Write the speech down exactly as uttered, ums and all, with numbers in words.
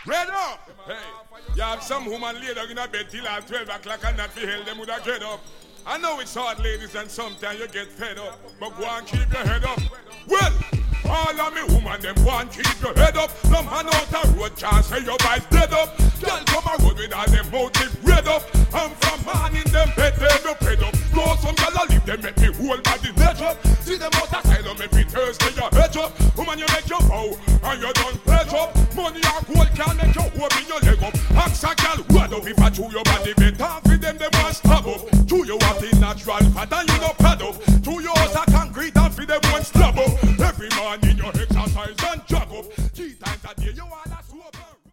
Red up! Hey, you have some woman lay down in a bed till at twelve o'clock and not be held them would have get up. I know it's hard, ladies, and sometimes you get fed up, but go and keep your head up. Well, all of me woman, them go and keep your head up. No man out the road can't say your boy's dead up. Girl come a road with all them motive red up. I'm from morning, them bed, them no bed up. Go some gyal a leave them make me whole body ledge up. See them outside of me be Thursday, your head up. Woman, you make your vow, and you done pledge up. Money or gold can make you open your leg up. Ask a gyal, what up if I chew your body better? Feed them, them